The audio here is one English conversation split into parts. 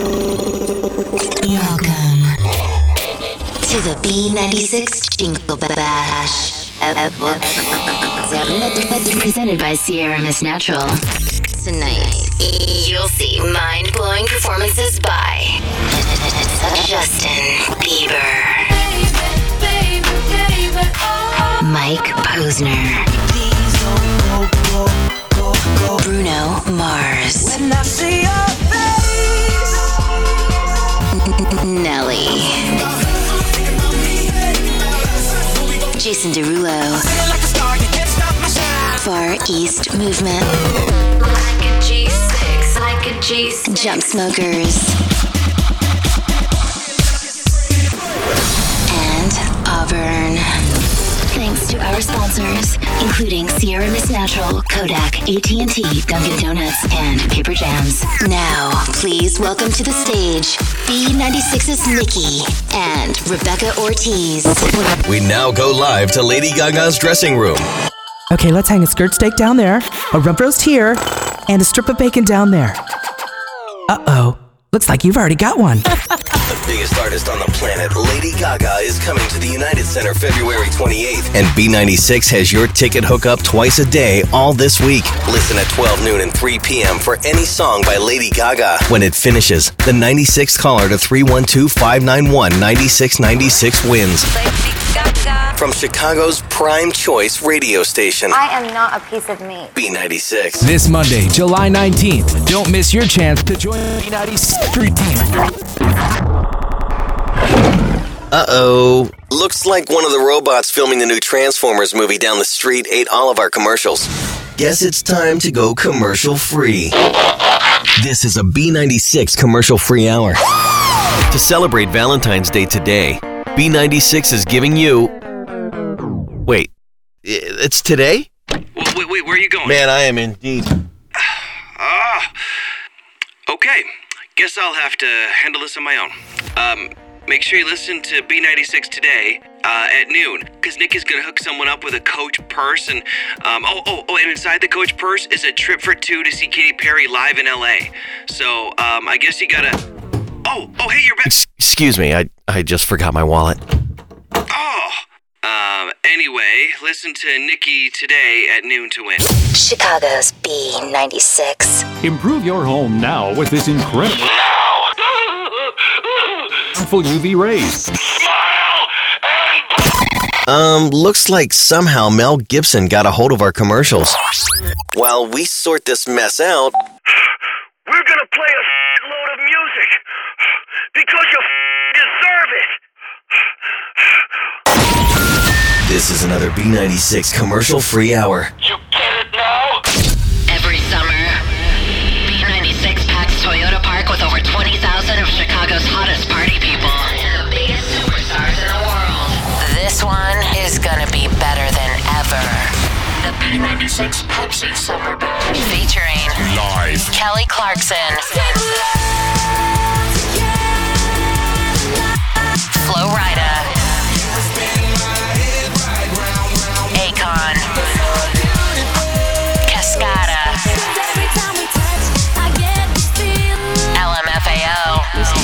Welcome to the B96 Jingle Bash. Presented by Sierra Miss Natural. Tonight, you'll see mind-blowing performances by Justin Bieber, Mike Posner, Bruno Mars, When I see your face, Nelly, Jason Derulo, Far East Movement, like a G6, like a G6, Jump Smokers, and Auburn. Thanks to our sponsors, including Sierra Miss Natural, Kodak, AT&T, Dunkin' Donuts, and Paper Jams. Now, please welcome to the stage B96's Nikki and Rebecca Ortiz. We now go live to Lady Gaga's dressing room. Okay, let's hang a skirt steak down there, a rub roast here, and a strip of bacon down there. Uh-oh. Looks like you've already got one. The biggest artist on the planet, Lady Gaga, is coming to the United Center February 28th. And B96 has your ticket hookup twice a day all this week. Listen at 12 noon and 3 p.m. for any song by Lady Gaga. When it finishes, the 96th caller to 312-591-9696 wins. From Chicago's prime choice radio station. I am not a piece of meat. B96. This Monday, July 19th. Don't miss your chance to join the B96 Street Team. Uh-oh. Looks like one of the robots filming the new Transformers movie down the street ate all of our commercials. Guess it's time to go commercial free. This is a B96 commercial free hour. To celebrate Valentine's Day today, B96 is giving you... Wait, it's today? Wait, where are you going? Man, I am indeed. Okay, guess I'll have to handle this on my own. Make sure you listen to B96 today at noon, because Nick is going to hook someone up with a Coach purse, and and inside the Coach purse is a trip for two to see Katy Perry live in LA. So, I guess you gotta... hey, you're back. Excuse me, I just forgot my wallet. Anyway, listen to Nikki today at noon to win. Chicago's B96. Improve your home now with this incredible full UV rays. Looks like somehow Mel Gibson got a hold of our commercials. While we sort this mess out, we're gonna play a load of music because you deserve it. this is another B96 commercial-free hour. You get it now? Every summer, B96 packs Toyota Park with over 20,000 of Chicago's hottest party people and the biggest superstars in the world. This one is gonna be better than ever. The B96 Pepsi Summer Bash featuring Live Kelly Clarkson, Flo Rida, Akon, Cascada, LMFAO,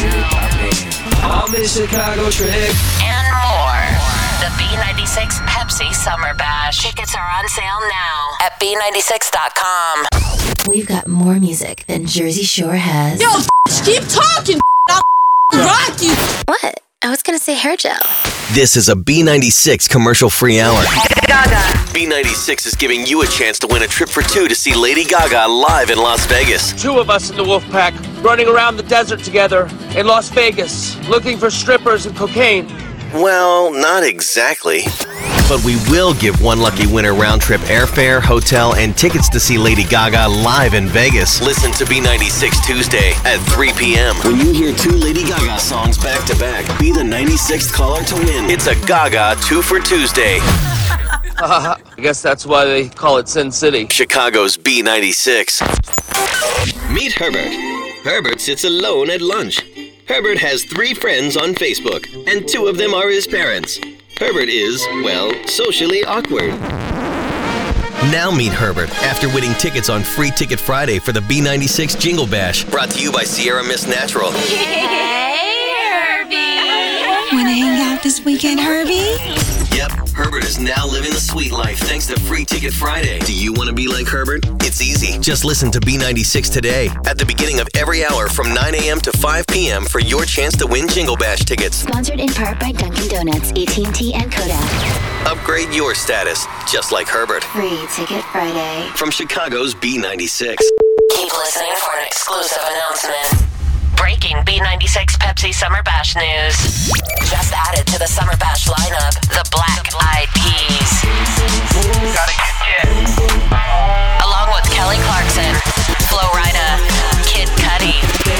Chicago trick. and more. The B96 Pepsi Summer Bash. Tickets are on sale now at B96.com. We've got more music than Jersey Shore has. Yo, keep talking. I'll rock you. What? I was gonna say hair gel. This is a B96 commercial-free hour. Gaga. B96 is giving you a chance to win a trip for two to see Lady Gaga live in Las Vegas. Two of us in the wolf pack, running around the desert together in Las Vegas, looking for strippers and cocaine. Well, not exactly. But we will give one lucky winner round-trip airfare, hotel, and tickets to see Lady Gaga live in Vegas. Listen to B96 Tuesday at 3 p.m. When you hear two Lady Gaga songs back-to-back, be the 96th caller to win. It's a Gaga 2 for Tuesday. I guess that's why they call it Sin City. Chicago's B96. Meet Herbert. Herbert sits alone at lunch. Herbert has 3 friends on Facebook, and 2 of them are his parents. Herbert is, well, socially awkward. Now meet Herbert after winning tickets on Free Ticket Friday for the B96 Jingle Bash, brought to you by Sierra Mist Natural. Hey, Herbie. Wanna hang out this weekend, Herbie? Yep, Herbert is now living the sweet life thanks to Free Ticket Friday. Do you want to be like Herbert? It's easy. Just listen to B96 today at the beginning of every hour from 9 a.m. to 5 p.m. for your chance to win Jingle Bash tickets. Sponsored in part by Dunkin' Donuts, AT&T, and Kodak. Upgrade your status, just like Herbert. Free Ticket Friday. From Chicago's B96. Keep listening for an exclusive announcement. Breaking B96 Pepsi Summer Bash news. Just added to the Summer Bash lineup, the Black Eyed Peas. Gotta get jet. Along with Kelly Clarkson, Flo Rida, Kid Cudi,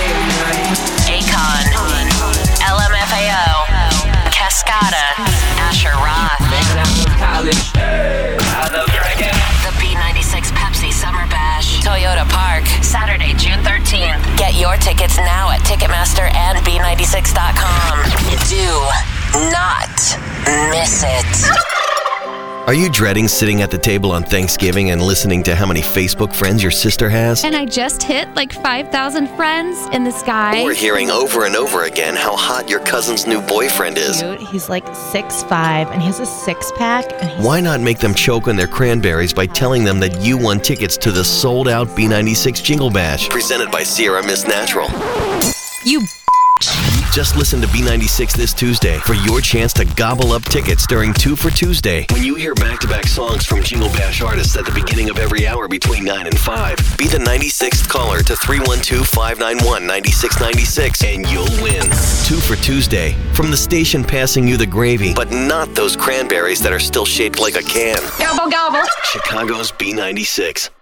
Akon, LMFAO, Cascada, Asher Roth. The B96 Pepsi Summer Bash, Toyota Park, Saturday, June 13th. Get your tickets now at Ticketmaster and B96.com. Do not miss it. Are you dreading sitting at the table on Thanksgiving and listening to how many Facebook friends your sister has? And I just hit like 5,000 friends in the sky. Or hearing over and over again how hot your cousin's new boyfriend is? Dude, he's like 6'5", and he has a six-pack. Why not make them choke on their cranberries by telling them that you won tickets to the sold-out B96 Jingle Bash, presented by Sierra Mist Natural? You Just listen to B96 this Tuesday for your chance to gobble up tickets during 2 for Tuesday. When you hear back-to-back songs from Jingle Bash artists at the beginning of every hour between 9 and 5, be the 96th caller to 312-591-9696 and you'll win. 2 for Tuesday, from the station passing you the gravy, but not those cranberries that are still shaped like a can. Gobble, gobble. Chicago's B96.